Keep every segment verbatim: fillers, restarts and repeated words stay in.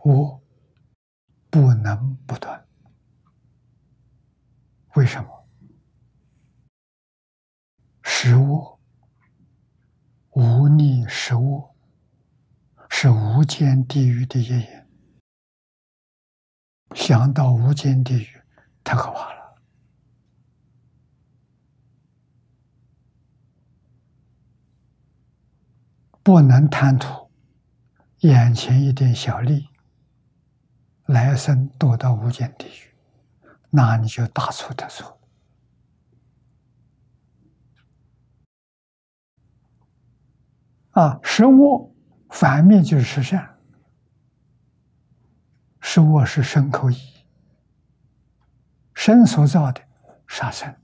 我不能不断。为什么？食我，无逆食我，是无间地狱的业缘。想到无间地狱，太可怕了。不能贪图眼前一点小利，来生堕到无间地狱，那你就大错特错。啊，食恶反面就是食善，食恶是身口意，身所造的杀生、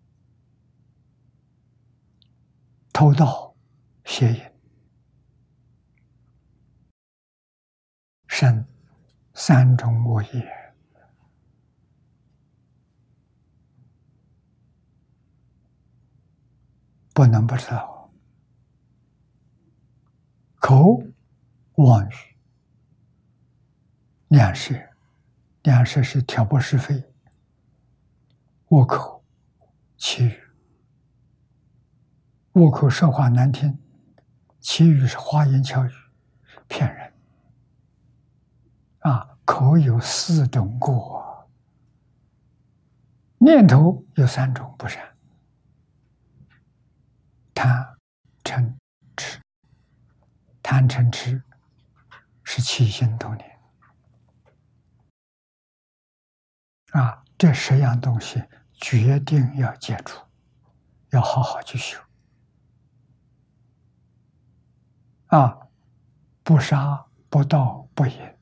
偷盗、邪淫，身三种恶业，不能不知道。口妄语，两舌，两舌是挑拨是非，恶口绮语，恶口说话难听，绮语是花言巧语，骗人。啊，口有四种过，念头有三种不善：贪、嗔、痴。贪嗔痴是起心动念啊，这十样东西决定要戒除，要好好去修啊！不杀、不盗、不淫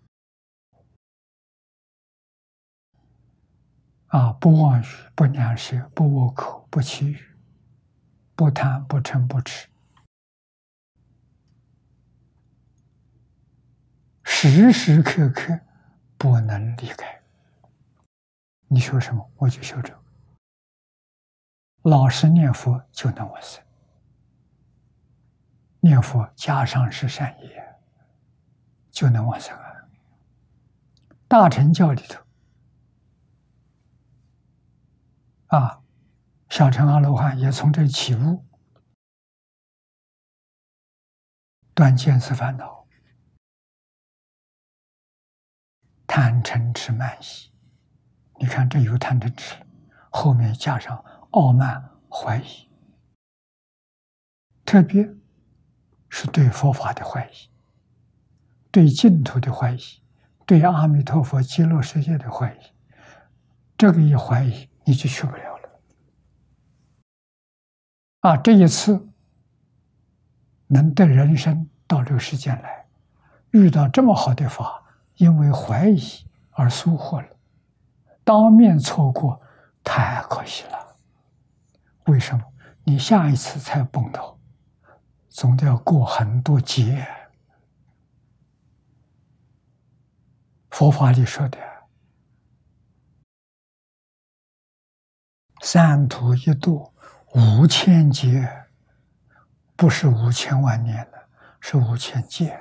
啊，不妄语、不两舌、不恶口、不绮语、不贪、不嗔、不痴，时时刻刻不能离开。你说什么，我就修这个。老实念佛就能往生，念佛加上是善业，就能往生啊。大乘教里头啊，小乘阿罗汉也从这起悟，断见思烦恼，贪嗔痴慢疑。你看这有贪嗔痴，后面加上傲慢怀疑，特别是对佛法的怀疑，对净土的怀疑，对阿弥陀佛极乐世界的怀疑，这个一怀疑你就去不了了啊！这一次能得人生到这个世间来，遇到这么好的法，因为怀疑而疏忽了，当面错过，太可惜了。为什么？你下一次才碰到，总得要过很多劫。佛法里说的三途一度五千劫，不是五千万年了，是五千劫，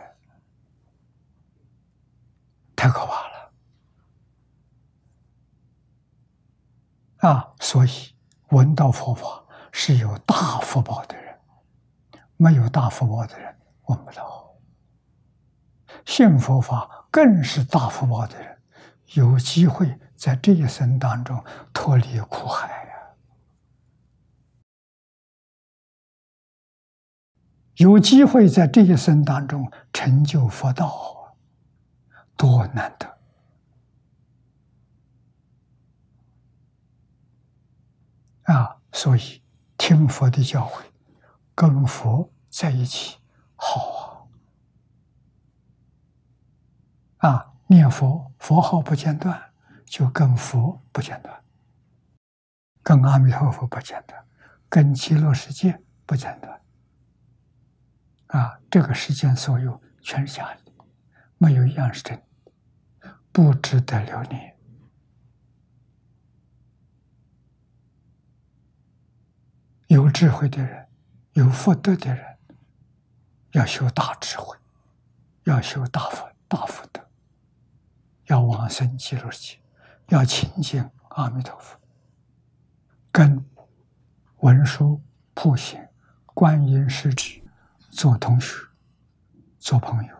太可怕了啊！所以闻到佛法是有大福报的人，没有大福报的人闻不到。信佛法更是大福报的人，有机会在这一生当中脱离苦海呀、啊，有机会在这一生当中成就佛道，多难得啊！所以听佛的教诲，跟佛在一起好啊！啊，念佛佛号不间断，就跟佛不间断，跟阿弥陀佛不间断，跟极乐世界不间断。啊，这个世间所有全是假的，没有一样是真的，不值得留念。有智慧的人，有福德的人，要修大智慧，要修大福大福德。 要往生极乐世界，要亲近阿弥陀佛，跟文殊、普贤、观音、势至做同学、做朋友。